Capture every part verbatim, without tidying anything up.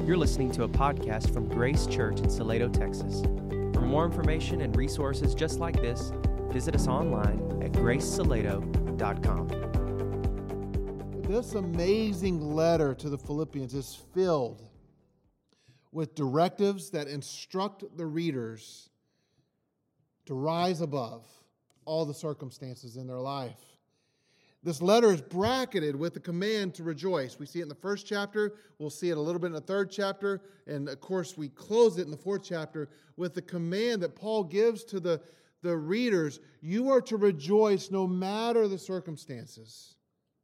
You're listening to a podcast from Grace Church in Salado, Texas. For more information and resources just like this, visit us online at grace salado dot com. This amazing letter to the Philippians is filled with directives that instruct the readers to rise above all the circumstances in their life. This letter is bracketed with the command to rejoice. We see it in the first chapter. We'll see it a little bit in the third chapter. And of course, we close it in the fourth chapter with the command that Paul gives to the, the readers. You are to rejoice no matter the circumstances.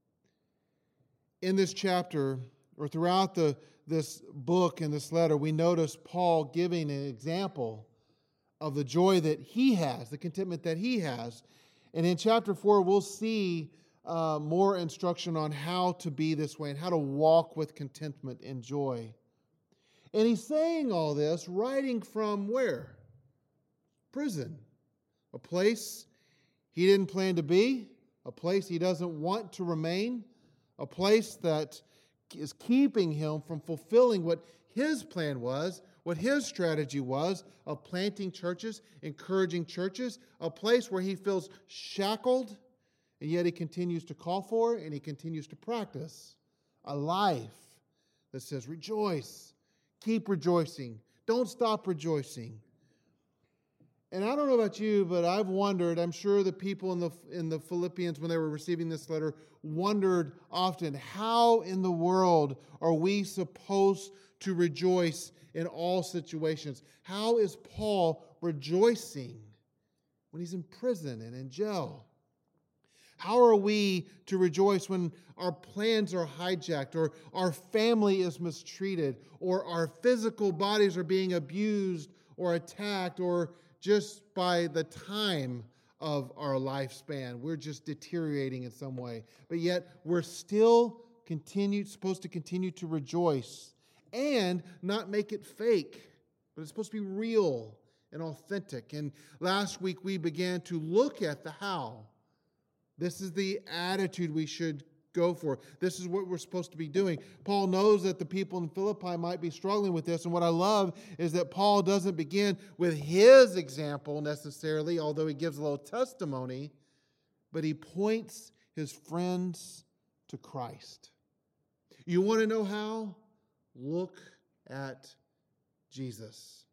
In this chapter, or throughout the, this book and this letter, we notice Paul giving an example of the joy that he has, the contentment that he has. And in chapter four, we'll see Uh, more instruction on how to be this way and how to walk with contentment and joy. And he's saying all this writing from where? Prison. A place he didn't plan to be, a place he doesn't want to remain, a place that is keeping him from fulfilling what his plan was, what his strategy was of planting churches, encouraging churches, a place where he feels shackled. And yet he continues to call for and he continues to practice a life that says, rejoice, keep rejoicing, don't stop rejoicing. And I don't know about you, but I've wondered, I'm sure the people in the, in the Philippians, when they were receiving this letter, wondered often, how in the world are we supposed to rejoice in all situations? How is Paul rejoicing when he's in prison and in jail? How are we to rejoice when our plans are hijacked, or our family is mistreated, or our physical bodies are being abused or attacked, or just by the time of our lifespan, we're just deteriorating in some way. But yet we're still continued, supposed to continue to rejoice and not make it fake, but it's supposed to be real and authentic. And last week we began to look at the how. This is the attitude we should go for. This is what we're supposed to be doing. Paul knows that the people in Philippi might be struggling with this. And what I love is that Paul doesn't begin with his example necessarily, although he gives a little testimony, but he points his friends to Christ. You want to know how? Look at Jesus.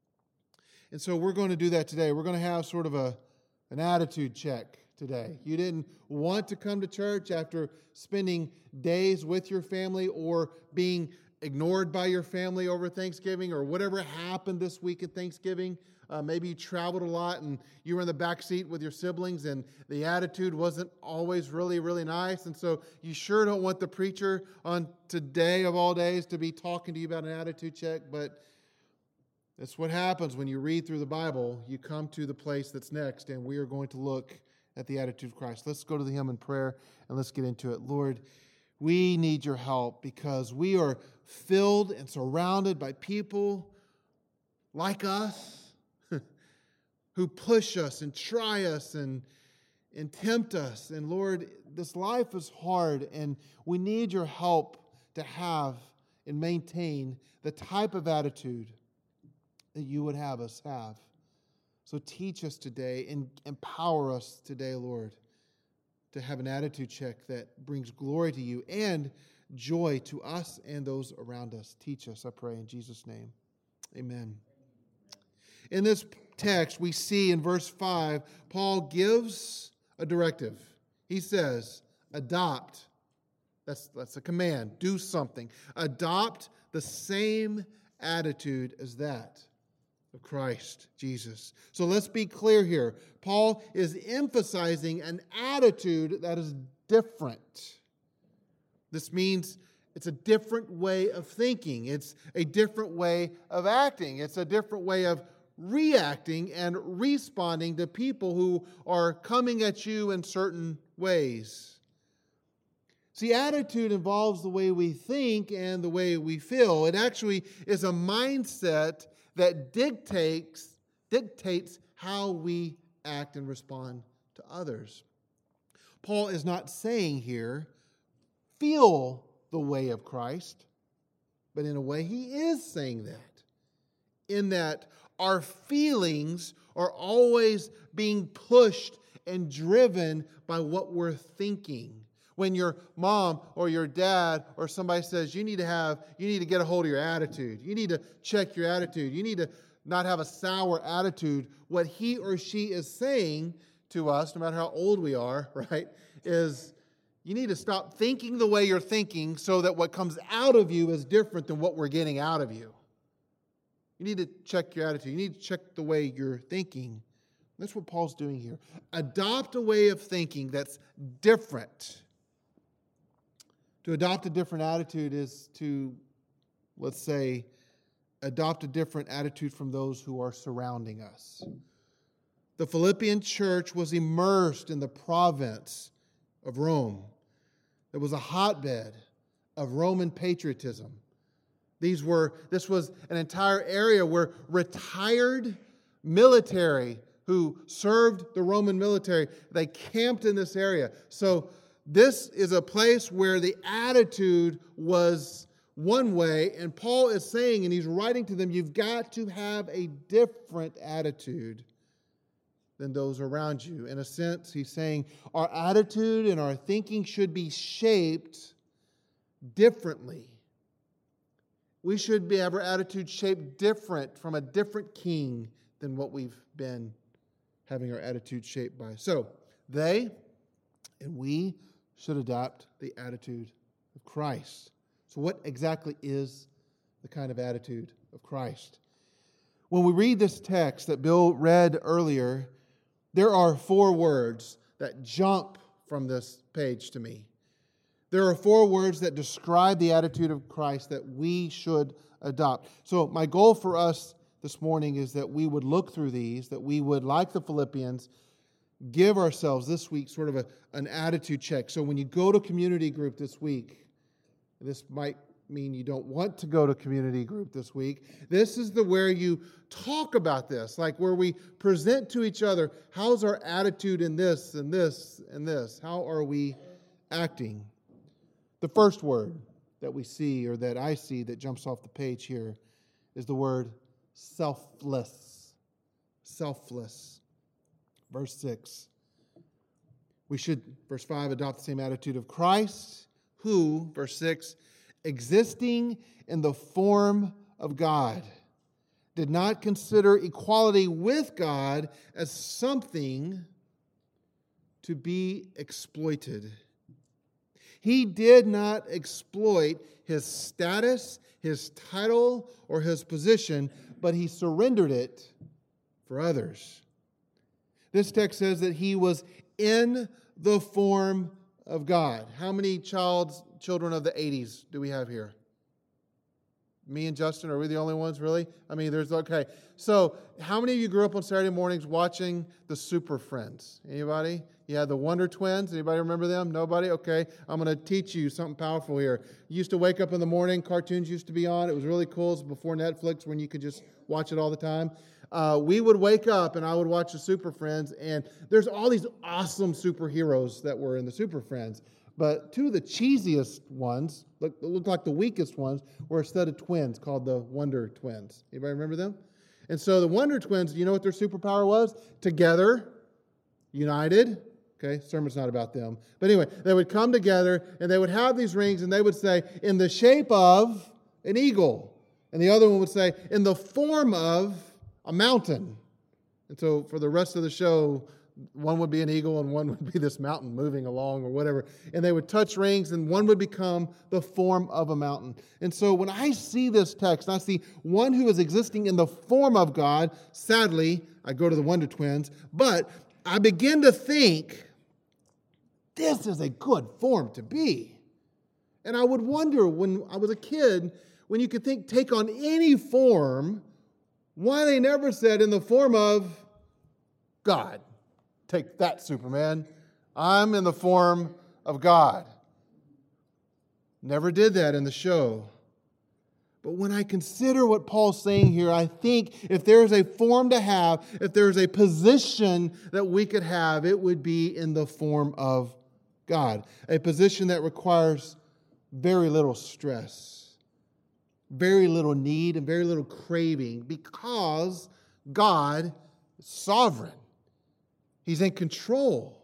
And so we're going to do that today. We're going to have sort of a, an attitude check today. You didn't want to come to church after spending days with your family or being ignored by your family over Thanksgiving or whatever happened this week at Thanksgiving. Uh, maybe you traveled a lot and you were in the back seat with your siblings and the attitude wasn't always really, really nice. And so you sure don't want the preacher on today of all days to be talking to you about an attitude check. But that's what happens when you read through the Bible. You come to the place that's next, and we are going to look at the attitude of Christ. Let's go to the hymn in prayer and let's get into it. Lord, we need your help because we are filled and surrounded by people like us who push us and try us and, and tempt us. And Lord, this life is hard, and we need your help to have and maintain the type of attitude that you would have us have. So teach us today and empower us today, Lord, to have an attitude check that brings glory to you and joy to us and those around us. Teach us, I pray, in Jesus' name. Amen. In this text, we see in verse five, Paul gives a directive. He says, adopt. That's, that's a command. Do something. Adopt the same attitude as that of Christ Jesus. So let's be clear here. Paul is emphasizing an attitude that is different. This means it's a different way of thinking. It's a different way of acting. It's a different way of reacting and responding to people who are coming at you in certain ways. See, attitude involves the way we think and the way we feel. It actually is a mindset that dictates, dictates how we act and respond to others. Paul is not saying here, feel the way of Christ. But in a way, he is saying that. In that our feelings are always being pushed and driven by what we're thinking. When your mom or your dad or somebody says you need to have, you need to get a hold of your attitude. You need to check your attitude. You need to not have a sour attitude. What he or she is saying to us, no matter how old we are, right, is you need to stop thinking the way you're thinking so that what comes out of you is different than what we're getting out of you. You need to check your attitude. You need to check the way you're thinking. That's what Paul's doing here. Adopt a way of thinking that's different. To adopt a different attitude is to, let's say, adopt a different attitude from those who are surrounding us. The Philippian church was immersed in the province of Rome. It was a hotbed of Roman patriotism. These were, this was an entire area where retired military who served the Roman military, they camped in this area. So this is a place where the attitude was one way, and Paul is saying, and he's writing to them, you've got to have a different attitude than those around you. In a sense, he's saying our attitude and our thinking should be shaped differently. We should be, have our attitude shaped different from a different king than what we've been having our attitude shaped by. So, they and we should adopt the attitude of Christ. So what exactly is the kind of attitude of Christ? When we read this text that Bill read earlier, there are four words that jump from this page to me. There are four words that describe the attitude of Christ that we should adopt. So my goal for us this morning is that we would look through these, that we would, like the Philippians, give ourselves this week sort of a, an attitude check. So when you go to community group this week, this might mean you don't want to go to community group this week. This is the where you talk about this, like where we present to each other, how's our attitude in this and this and this? How are we acting? The first word that we see, or that I see that jumps off the page here, is the word selfless. Selfless. Verse six. We should, verse five, adopt the same attitude of Christ, who, verse six, existing in the form of God, did not consider equality with God as something to be exploited. He did not exploit his status, his title, or his position, but he surrendered it for others. This text says that he was in the form of God. How many child, children of the eighties do we have here? Me and Justin, are we the only ones, really? I mean, there's, okay. So, how many of you grew up on Saturday mornings watching the Super Friends? Anybody? You had the Wonder Twins. Anybody remember them? Nobody? Okay. I'm going to teach you something powerful here. You used to wake up in the morning, cartoons used to be on. It was really cool. It was before Netflix when you could just watch it all the time. Uh, we would wake up and I would watch the Super Friends, and there's all these awesome superheroes that were in the Super Friends. But two of the cheesiest ones, look, look like the weakest ones, were a set of twins called the Wonder Twins. Anybody remember them? And so the Wonder Twins, do you know what their superpower was? Together, united. Okay, sermon's not about them. But anyway, they would come together and they would have these rings and they would say, in the shape of an eagle. And the other one would say, in the form of a mountain. And so for the rest of the show, one would be an eagle and one would be this mountain moving along or whatever. And they would touch rings and one would become the form of a mountain. And so when I see this text, I see one who is existing in the form of God. Sadly, I go to the Wonder Twins, but I begin to think, this is a good form to be. And I would wonder when I was a kid, when you could think, take on any form, why they never said in the form of God. Take that, Superman. I'm in the form of God. Never did that in the show. But when I consider what Paul's saying here, I think if there is a form to have, if there is a position that we could have, it would be in the form of God. A position that requires very little stress, very little need and very little craving because God is sovereign. He's in control.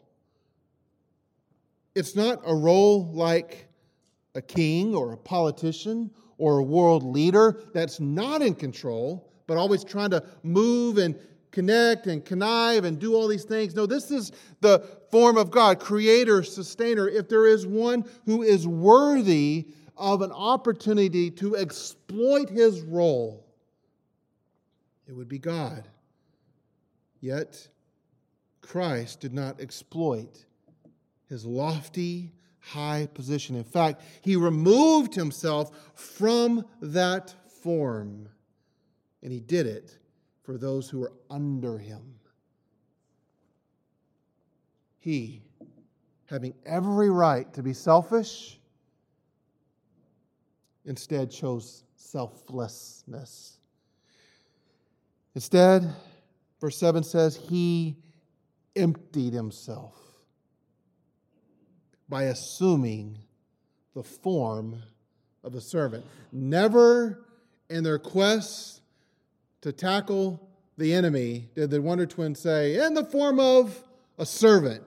It's not a role like a king or a politician or a world leader that's not in control, but always trying to move and connect and connive and do all these things. No, this is the form of God, creator, sustainer. If there is one who is worthy of an opportunity to exploit his role, it would be God. Yet, Christ did not exploit his lofty, high position. In fact, he removed himself from that form, and he did it for those who are under him. He, having every right to be selfish, instead chose selflessness. Instead, verse seven says, he emptied himself by assuming the form of a servant. Never in their quest to tackle the enemy did the Wonder Twins say, in the form of a servant.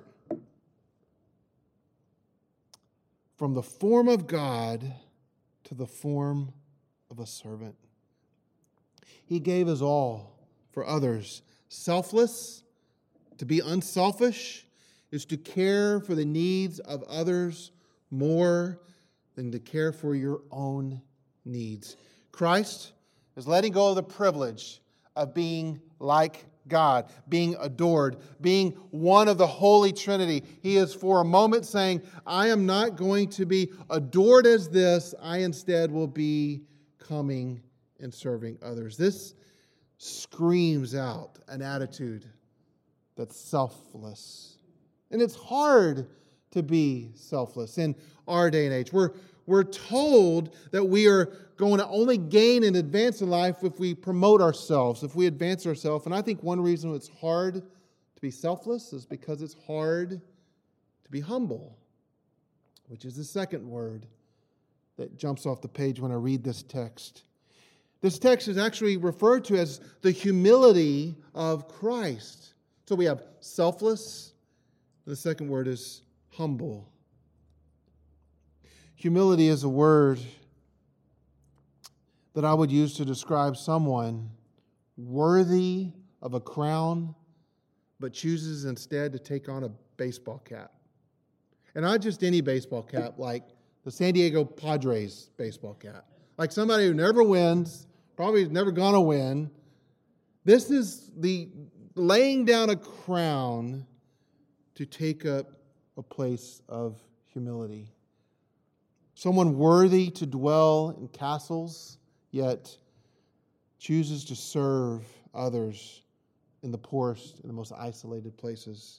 From the form of God to the form of a servant. He gave his all for others. Selfless, to be unselfish, is to care for the needs of others more than to care for your own needs. Christ is letting go of the privilege of being like God, being adored, being one of the Holy Trinity. He is for a moment saying, I am not going to be adored as this. I instead will be coming and serving others. This screams out an attitude that's selfless. And it's hard to be selfless in our day and age. We're, we're told that we are going to only gain and advance in life if we promote ourselves, if we advance ourselves. And I think one reason it's hard to be selfless is because it's hard to be humble, which is the second word that jumps off the page when I read this text. This text is actually referred to as the humility of Christ. So we have selfless. The second word is humble. Humility is a word that I would use to describe someone worthy of a crown, but chooses instead to take on a baseball cap. And not just any baseball cap, like the San Diego Padres baseball cap. Like somebody who never wins, probably never going to win. This is the laying down a crown to take up a place of humility. Someone worthy to dwell in castles, yet chooses to serve others in the poorest and the most isolated places.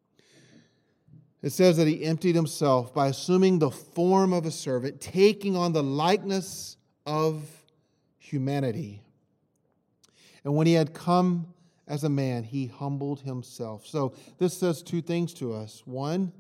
It says that he emptied himself by assuming the form of a servant, taking on the likeness of humanity. And when he had come as a man, he humbled himself. So this says two things to us. One,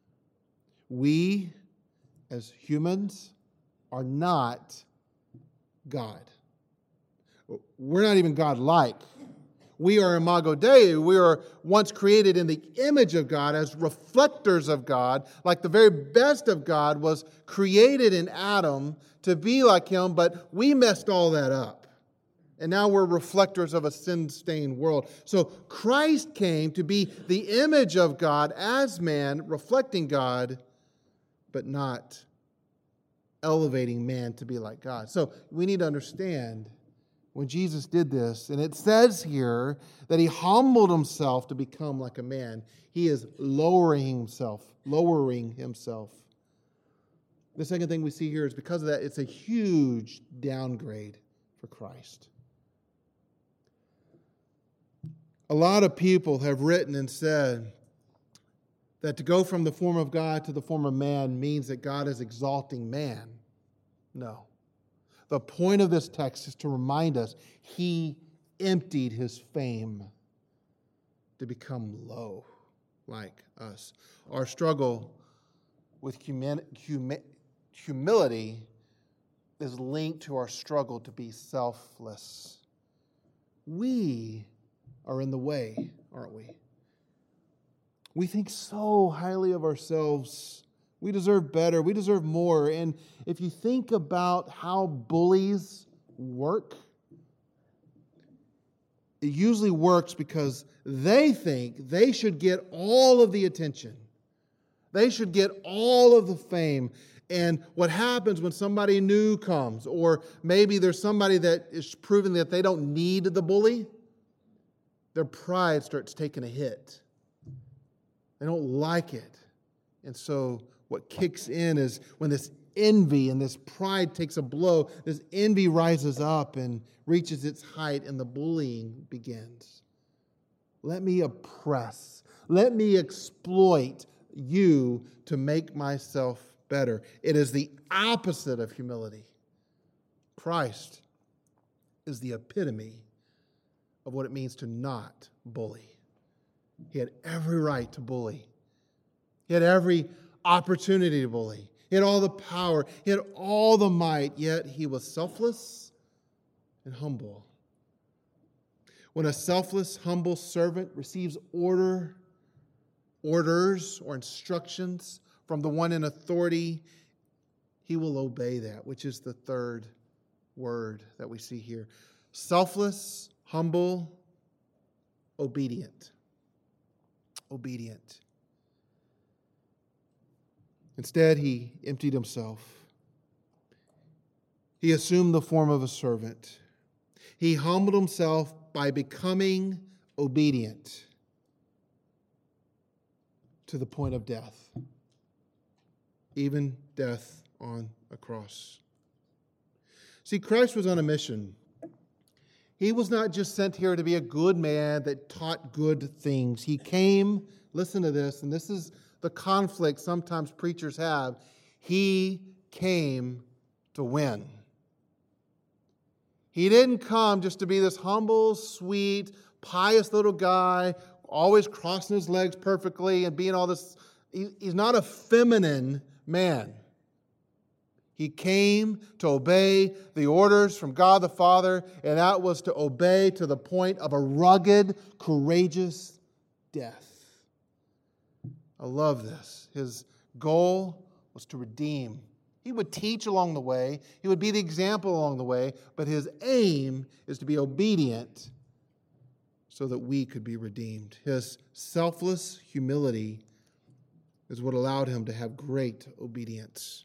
we as humans are not God. We're not even God-like. We are imago Dei. We are once created in the image of God as reflectors of God, like the very best of God was created in Adam to be like him, but we messed all that up. And now we're reflectors of a sin-stained world. So Christ came to be the image of God as man, reflecting God, but not elevating man to be like God. So we need to understand when Jesus did this, and it says here that he humbled himself to become like a man. He is lowering himself, lowering himself. The second thing we see here is because of that, it's a huge downgrade for Christ. A lot of people have written and said that to go from the form of God to the form of man means that God is exalting man. No. The point of this text is to remind us he emptied his fame to become low like us. Our struggle with humi- humi- humility is linked to our struggle to be selfless. We are in the way, aren't we? We think so highly of ourselves. We deserve better. We deserve more. And if you think about how bullies work, it usually works because they think they should get all of the attention. They should get all of the fame. And what happens when somebody new comes, or maybe there's somebody that is proving that they don't need the bully, their pride starts taking a hit. They don't like it. And so what kicks in is when this envy and this pride takes a blow, this envy rises up and reaches its height, and the bullying begins. Let me oppress. Let me exploit you to make myself better. It is the opposite of humility. Christ is the epitome of what it means to not bully. He had every right to bully. He had every opportunity to bully. He had all the power. He had all the might, yet he was selfless and humble. When a selfless, humble servant receives order, orders or instructions from the one in authority, he will obey that, which is the third word that we see here. Selfless, humble, obedient. Obedient. Instead, he emptied himself. He assumed the form of a servant. He humbled himself by becoming obedient to the point of death, even death on a cross. See, Christ was on a mission. He was not just sent here to be a good man that taught good things. He came, listen to this, and this is the conflict sometimes preachers have. He came to win. He didn't come just to be this humble, sweet, pious little guy, always crossing his legs perfectly and being all this. He's not a feminine man. He came to obey the orders from God the Father, and that was to obey to the point of a rugged, courageous death. I love this. His goal was to redeem. He would teach along the way. He would be the example along the way, but his aim is to be obedient so that we could be redeemed. His selfless humility is what allowed him to have great obedience.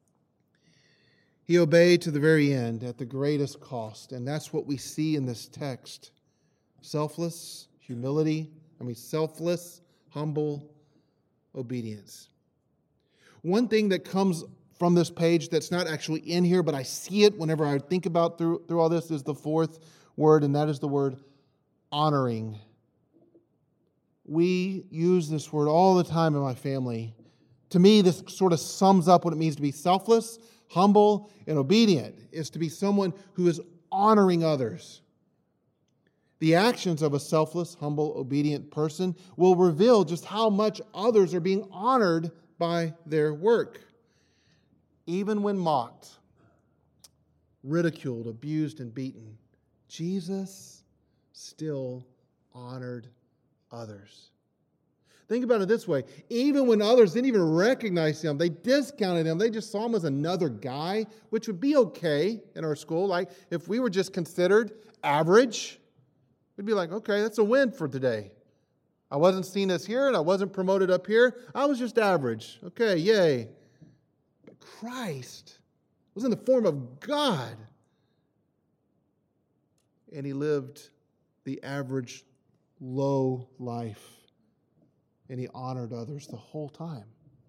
He obeyed to the very end at the greatest cost, and that's what we see in this text. Selfless humility, I mean selfless, humble obedience. One thing that comes from this page that's not actually in here, but I see it whenever I think about through, through all this, is the fourth word, and that is the word honoring. We use this word all the time in my family. To me, this sort of sums up what it means to be selfless, humble, and obedient, is to be someone who is honoring others. The actions of a selfless, humble, obedient person will reveal just how much others are being honored by their work. Even when mocked, ridiculed, abused, and beaten, Jesus still honored others. Think about it this way. Even when others didn't even recognize him, they discounted him, they just saw him as another guy, which would be okay in our school. Like if we were just considered average, we'd be like, okay, that's a win for today. I wasn't seen as here and I wasn't promoted up here. I was just average. Okay, yay. But Christ was in the form of God. And he lived the average, low life. And he honored others the whole time.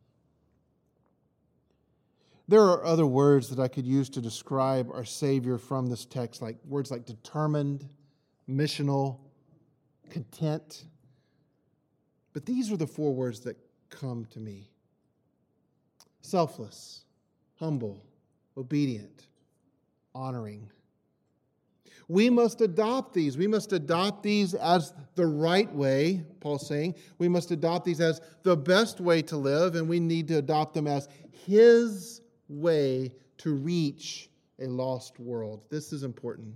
There are other words that I could use to describe our Savior from this text, like words like determined, missional, content. But these are the four words that come to me. Selfless, humble, obedient, honoring. We must adopt these. We must adopt these as the right way, Paul's saying. We must adopt these as the best way to live, and we need to adopt them as his way to reach a lost world. This is important.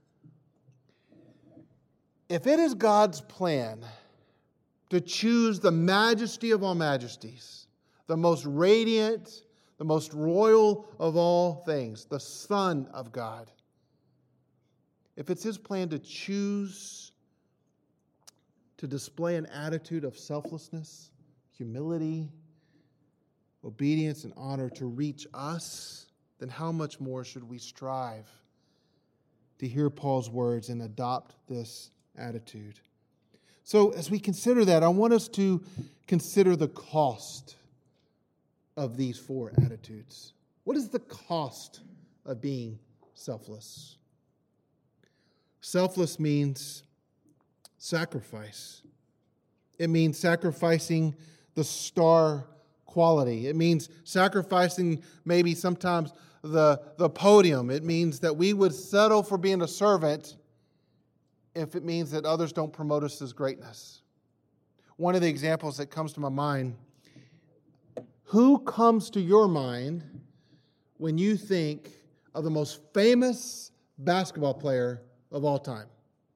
If it is God's plan to choose the majesty of all majesties, the most radiant, the most royal of all things, the Son of God, if it's His plan to choose to display an attitude of selflessness, humility, obedience, and honor to reach us, then how much more should we strive to hear Paul's words and adopt this attitude? So as we consider that, I want us to consider the cost of these four attitudes. What is the cost of being selfless? Selfless means sacrifice. It means sacrificing the star quality. It means sacrificing maybe sometimes the, the podium. It means that we would settle for being a servant if it means that others don't promote us as greatness. One of the examples that comes to my mind, who comes to your mind when you think of the most famous basketball player of all time?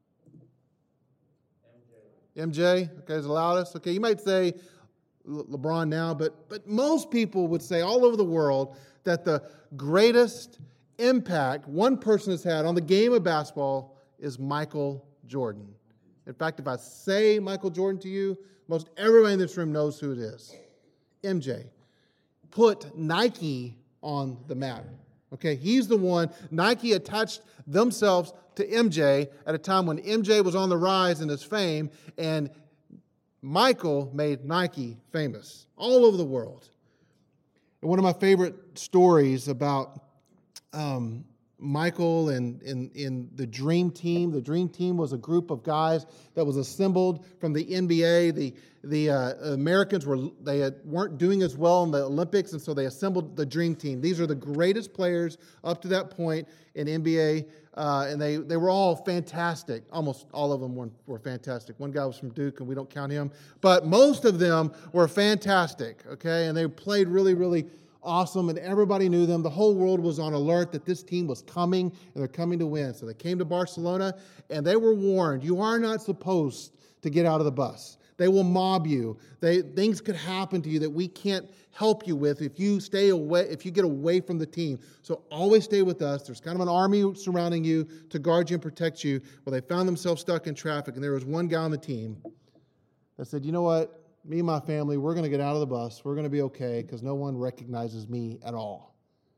M J, okay, is the loudest. Okay, you might say Le- LeBron now, but, but most people would say all over the world that the greatest impact one person has had on the game of basketball is Michael Jordan. In fact, if I say Michael Jordan to you, most everybody in this room knows who it is. M J. Put Nike on the map. Okay, he's the one. Nike attached themselves to M J at a time when M J was on the rise in his fame, and Michael made Nike famous all over the world. And one of my favorite stories about um, Michael and in, in the Dream Team. The Dream Team was a group of guys that was assembled from the N B A. The the uh, Americans were they had, weren't doing as well in the Olympics, and so they assembled the Dream Team. These are the greatest players up to that point in N B A, uh, and they, they were all fantastic. Almost all of them were, were fantastic. One guy was from Duke, and we don't count him. But most of them were fantastic, okay? And they played really, really awesome, and everybody knew them. The whole world was on alert that this team was coming, and they're coming to win. So they came to Barcelona, and they were warned, you are not supposed to get out of the bus. They will mob you. They, things could happen to you that we can't help you with if you stay away, if you get away from the team. So always stay with us. There's kind of an army surrounding you to guard you and protect you. Well, they found themselves stuck in traffic, and there was one guy on the team that said, you know what? Me and my family, we're going to get out of the bus. We're going to be okay because no one recognizes me at all.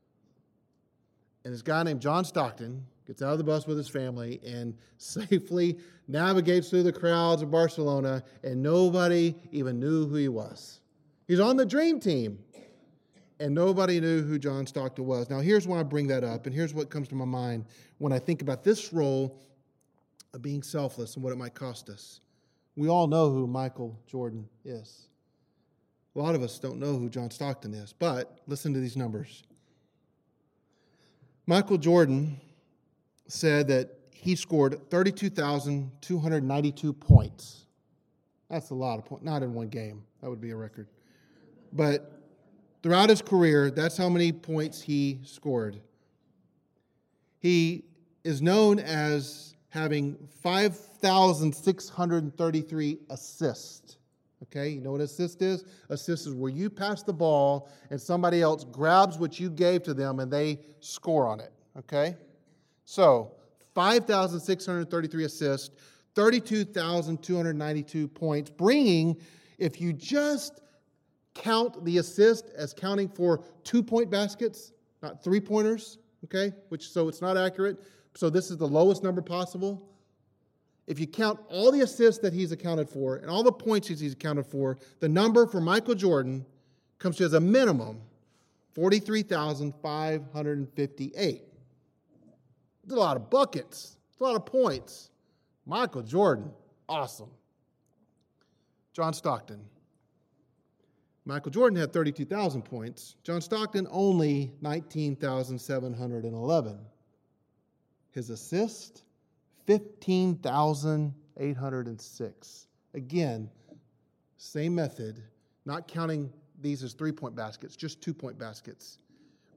And this guy named John Stockton gets out of the bus with his family and safely navigates through the crowds of Barcelona, and nobody even knew who he was. He's on the Dream Team, and nobody knew who John Stockton was. Now, here's why I bring that up, and here's what comes to my mind when I think about this role of being selfless and what it might cost us. We all know who Michael Jordan is. A lot of us don't know who John Stockton is, but listen to these numbers. Michael Jordan said that he scored thirty-two thousand two hundred ninety-two points. That's a lot of points. Not in one game. That would be a record. But throughout his career, that's how many points he scored. He is known as having five thousand six hundred thirty-three assists. Okay, you know what assist is? Assist is where you pass the ball and somebody else grabs what you gave to them and they score on it. Okay? So, five thousand six hundred thirty-three assists, thirty-two thousand two hundred ninety-two points, bringing, if you just count the assist as counting for two-point baskets, not three-pointers, okay? Which so it's not accurate. So this is the lowest number possible. If you count all the assists that he's accounted for and all the points he's accounted for, the number for Michael Jordan comes to as a minimum forty-three thousand five hundred fifty-eight. It's a lot of buckets. It's a lot of points. Michael Jordan, awesome. John Stockton. Michael Jordan had thirty-two thousand points. John Stockton only nineteen thousand seven hundred eleven. His assist, fifteen thousand eight hundred six. Again, same method, not counting these as three-point baskets, just two-point baskets.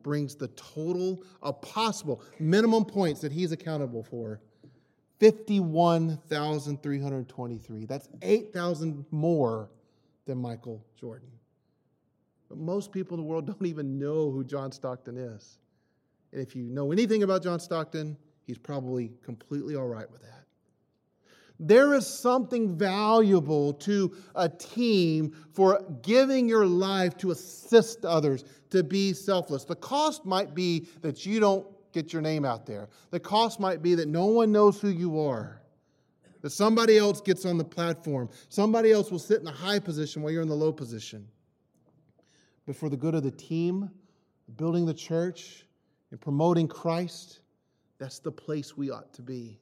brings the total of possible minimum points that he's accountable for. fifty-one thousand three hundred twenty-three. That's eight thousand more than Michael Jordan. But most people in the world don't even know who John Stockton is. And if you know anything about John Stockton, he's probably completely all right with that. There is something valuable to a team for giving your life to assist others, to be selfless. The cost might be that you don't get your name out there. The cost might be that no one knows who you are, that somebody else gets on the platform. Somebody else will sit in the high position while you're in the low position. But for the good of the team, building the church, and promoting Christ, that's the place we ought to be.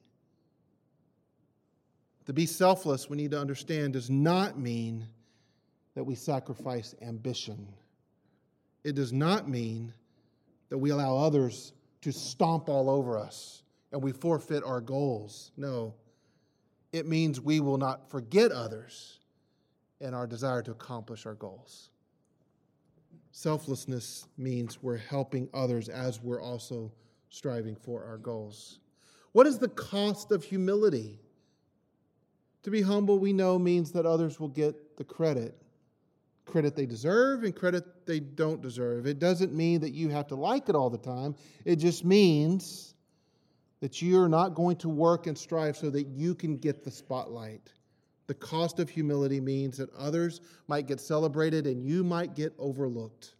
To be selfless, we need to understand, does not mean that we sacrifice ambition. It does not mean that we allow others to stomp all over us and we forfeit our goals. No, it means we will not forget others in our desire to accomplish our goals. Selflessness means we're helping others as we're also striving for our goals. What is the cost of humility? To be humble, we know, means that others will get the credit. Credit they deserve and credit they don't deserve. It doesn't mean that you have to like it all the time. It just means that you're not going to work and strive so that you can get the spotlight. The cost of humility means that others might get celebrated and you might get overlooked.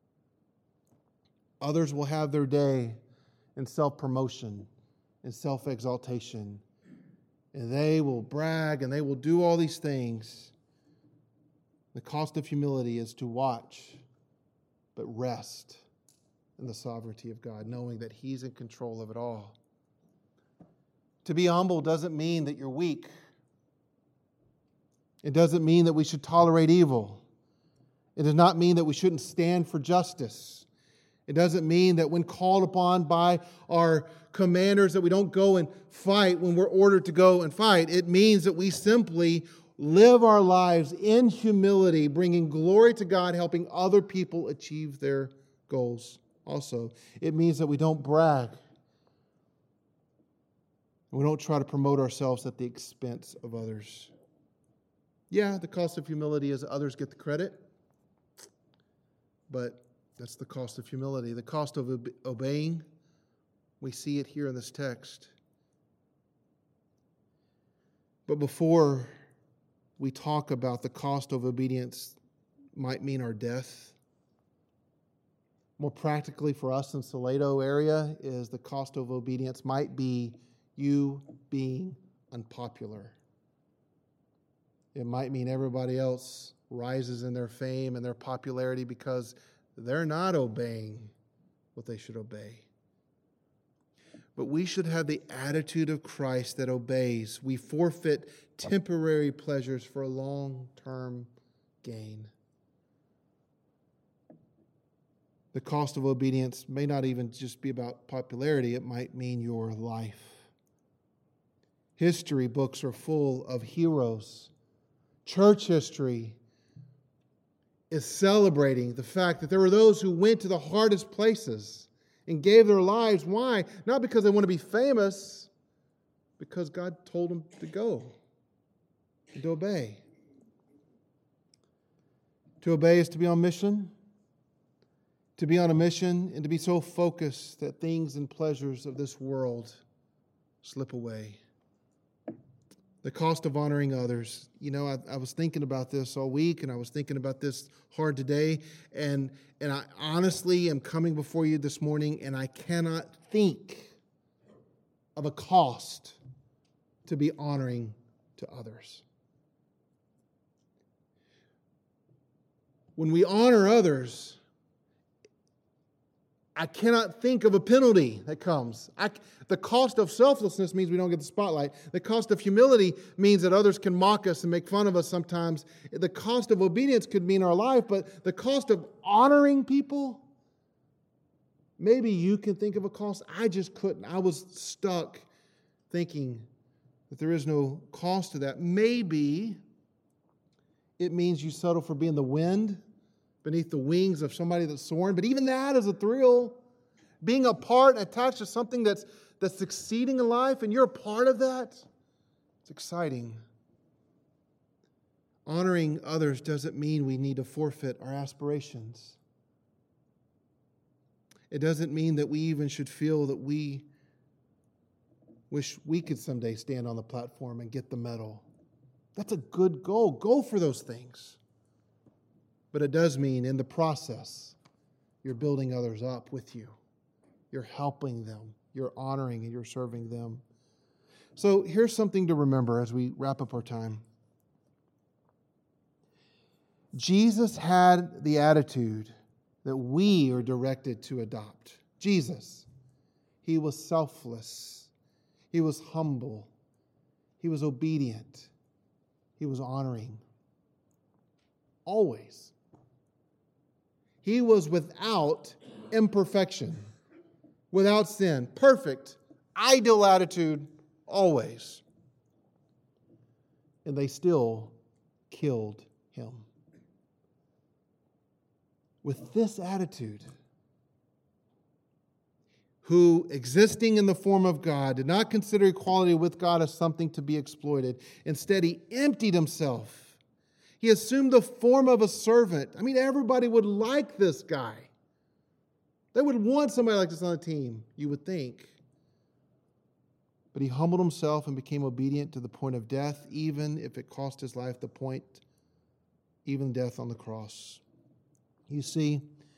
Others will have their day in self-promotion and self-exaltation. And they will brag and they will do all these things. The cost of humility is to watch, but rest in the sovereignty of God, knowing that He's in control of it all. To be humble doesn't mean that you're weak. It doesn't mean that we should tolerate evil. It does not mean that we shouldn't stand for justice. It doesn't mean that when called upon by our commanders that we don't go and fight when we're ordered to go and fight. It means that we simply live our lives in humility, bringing glory to God, helping other people achieve their goals also. It means that we don't brag. We don't try to promote ourselves at the expense of others. Yeah, the cost of humility is that others get the credit, but that's the cost of humility. The cost of obe- obeying, we see it here in this text. But before we talk about the cost of obedience might mean our death, more practically for us in Salado area is the cost of obedience might be you being unpopular. It might mean everybody else rises in their fame and their popularity because they're not obeying what they should obey. But we should have the attitude of Christ that obeys. We forfeit temporary pleasures for a long-term gain. The cost of obedience may not even just be about popularity. It might mean your life. History books are full of heroes. Church history is celebrating the fact that there were those who went to the hardest places and gave their lives. Why? Not because they want to be famous, because God told them to go and to obey. To obey is to be on mission. To be on a mission and to be so focused that things and pleasures of this world slip away. The cost of honoring others. You know, I, I was thinking about this all week, and I was thinking about this hard today, and, and I honestly am coming before you this morning, and I cannot think of a cost to be honoring to others. When we honor others, I cannot think of a penalty that comes. I, the cost of selflessness means we don't get the spotlight. The cost of humility means that others can mock us and make fun of us sometimes. The cost of obedience could mean our life, but the cost of honoring people, maybe you can think of a cost. I just couldn't. I was stuck thinking that there is no cost to that. Maybe it means you settle for being the wind beneath the wings of somebody that's soaring. But even that is a thrill. Being a part and attached to something that's, that's succeeding in life, and you're a part of that, it's exciting. Honoring others doesn't mean we need to forfeit our aspirations. It doesn't mean that we even should feel that we wish we could someday stand on the platform and get the medal. That's a good goal. Go for those things. But it does mean in the process, you're building others up with you. You're helping them. You're honoring and you're serving them. So here's something to remember as we wrap up our time. Jesus had the attitude that we are directed to adopt. Jesus, he was selfless. He was humble. He was obedient. He was honoring. Always. He was without imperfection, without sin, perfect, ideal attitude, always. And they still killed him. With this attitude, who, existing in the form of God, did not consider equality with God as something to be exploited. Instead, he emptied himself. He assumed the form of a servant. I mean, everybody would like this guy. They would want somebody like this on the team, you would think. But he humbled himself and became obedient to the point of death, even if it cost his life, the point, even death on the cross. You see,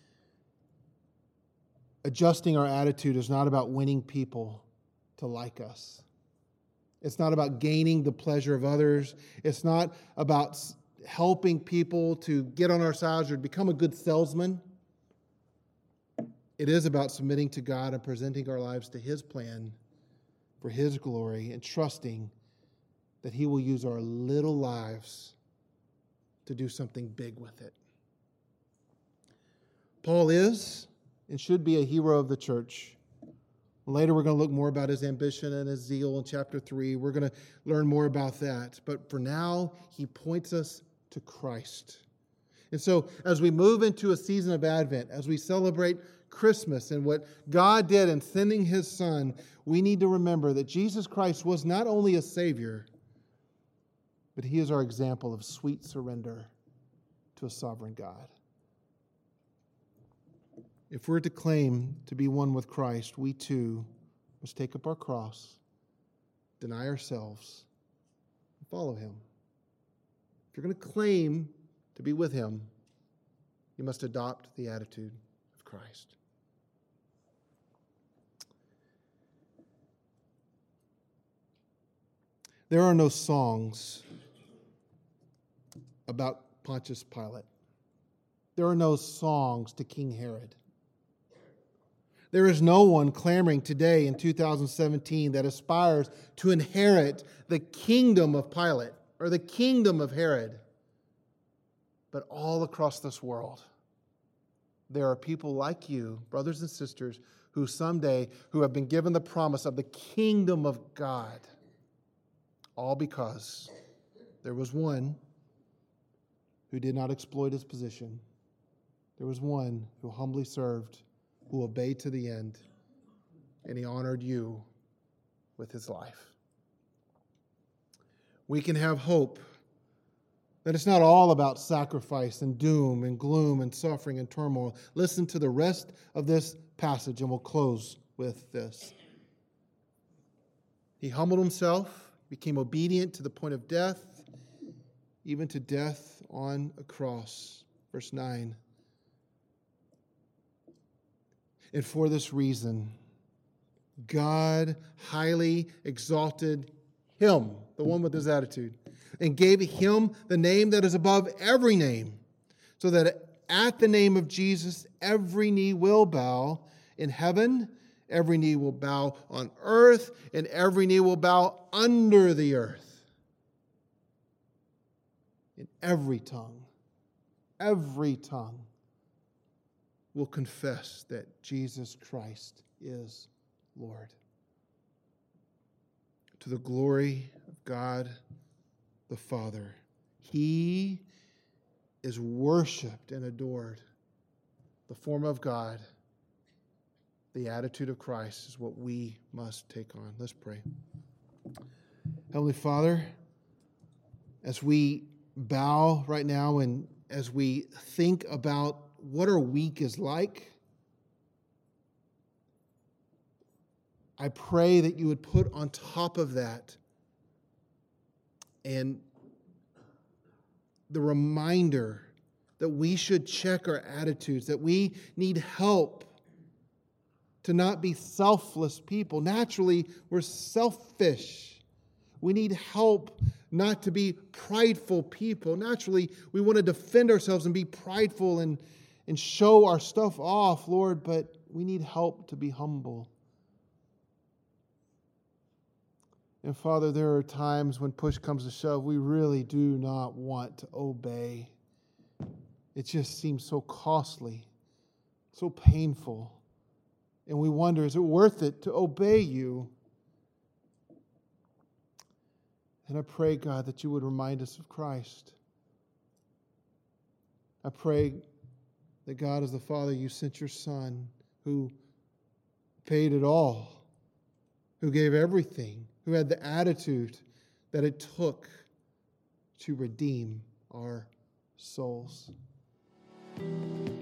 adjusting our attitude is not about winning people to like us. It's not about gaining the pleasure of others. It's not about helping people to get on our sides or become a good salesman. It is about submitting to God and presenting our lives to His plan for His glory and trusting that He will use our little lives to do something big with it. Paul is and should be a hero of the church. Later, we're going to look more about his ambition and his zeal in chapter three. We're going to learn more about that. But for now, he points us to Christ. And so, as we move into a season of Advent, as we celebrate Christmas and what God did in sending His Son, we need to remember that Jesus Christ was not only a Savior, but He is our example of sweet surrender to a sovereign God. If we're to claim to be one with Christ, we too must take up our cross, deny ourselves, and follow Him. If you're going to claim to be with Him, you must adopt the attitude of Christ. There are no songs about Pontius Pilate. There are no songs to King Herod. There is no one clamoring today in two thousand seventeen that aspires to inherit the kingdom of Pilate or the kingdom of Herod. But all across this world, there are people like you, brothers and sisters, who someday, who have been given the promise of the kingdom of God. All because there was one who did not exploit his position. There was one who humbly served, who obeyed to the end, and He honored you with His life. We can have hope that it's not all about sacrifice and doom and gloom and suffering and turmoil. Listen to the rest of this passage, and we'll close with this. He humbled Himself, became obedient to the point of death, even to death on a cross. Verse nine. And for this reason, God highly exalted Him, the one with this attitude, and gave Him the name that is above every name, so that at the name of Jesus, every knee will bow in heaven, every knee will bow on earth, and every knee will bow under the earth. And every tongue, every tongue will confess that Jesus Christ is Lord. To the glory of God the Father. He is worshiped and adored. The form of God, the attitude of Christ is what we must take on. Let's pray. Heavenly Father, as we bow right now and as we think about what our week is like, I pray that you would put on top of that and the reminder that we should check our attitudes, that we need help to not be selfless people. Naturally, we're selfish. We need help not to be prideful people. Naturally, we want to defend ourselves and be prideful and, and show our stuff off, Lord, but we need help to be humble. And Father, there are times when push comes to shove, we really do not want to obey. It just seems so costly, so painful. And we wonder, is it worth it to obey you? And I pray, God, that you would remind us of Christ. I pray that God, as the Father, you sent your Son who paid it all, who gave everything, who had the attitude that it took to redeem our souls.